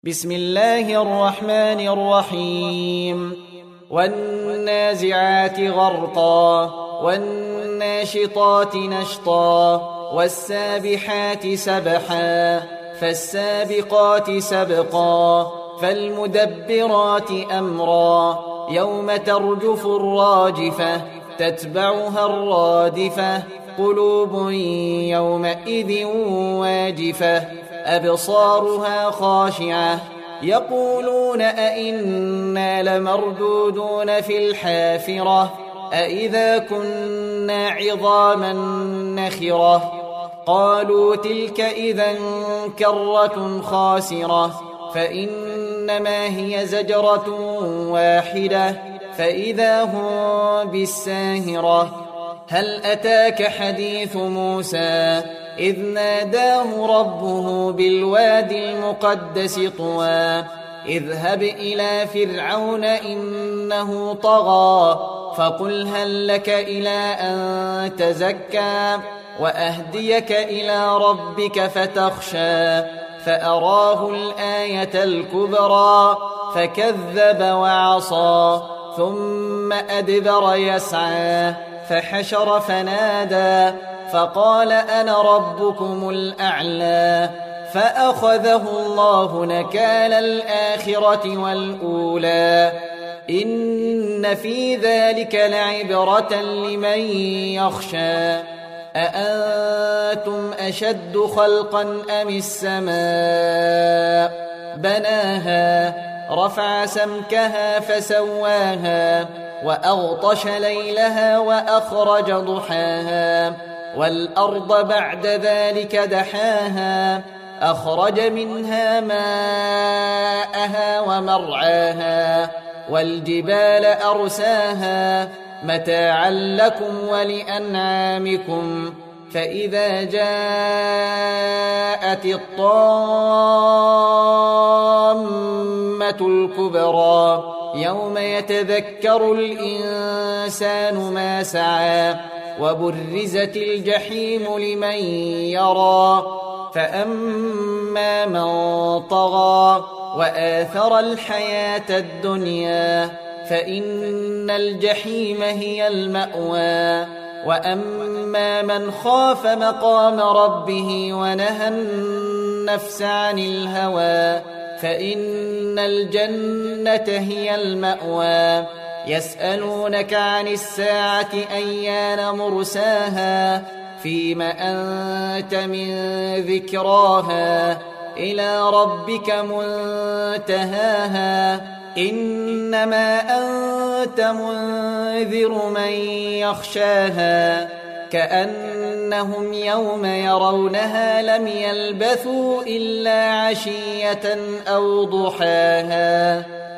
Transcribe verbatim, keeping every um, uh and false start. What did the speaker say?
بسم الله الرحمن الرحيم والنازعات غرقا والناشطات نشطا والسابحات سبحا فالسابقات سبقا فالمدبرات أمرا يوم ترجف الراجفة تتبعها الرادفة قلوب يومئذ واجفة أبصارها خاشعة يقولون أئنا لمردودون في الحافرة أئذا كنا عظاما نخرة قالوا تلك إذا كرة خاسرة فإنما هي زجرة واحدة فإذا هم بالساهرة هل أتاك حديث موسى إذ ناداه ربه بالوادي المقدس طوى اذهب إلى فرعون إنه طغى فقل هل لك إلى أن تزكى وأهديك إلى ربك فتخشى فأراه الآية الكبرى فكذب وعصى ثم أدبر يسعى فحشر فنادى فقال أنا ربكم الأعلى فأخذه الله نكال الآخرة والأولى إن في ذلك لعبرة لمن يخشى أأنتم أشد خلقا أم السماء بناها رفع سمكها فسواها وأغطش ليلها وأخرج ضحاها والأرض بعد ذلك دحاها أخرج منها ماءها ومرعاها والجبال أرساها متاعا لكم ولأنعامكم فإذا جاءت الطامة الكبرى يوم يتذكر الإنسان ما سعى وبرزت الجحيم لمن يرى فأما من طغى وآثر الحياة الدنيا فإن الجحيم هي المأوى وأما من خاف مقام ربه ونهى النفس عن الهوى فإن الجنة هي المأوى يسألونك عن الساعة أيان مرساها فيم أنت من ذكراها إلى ربك منتهاها إنما أنت منذر من يخشاها كأنهم يوم يرونها لم يلبثوا إلا عشية أو ضحاها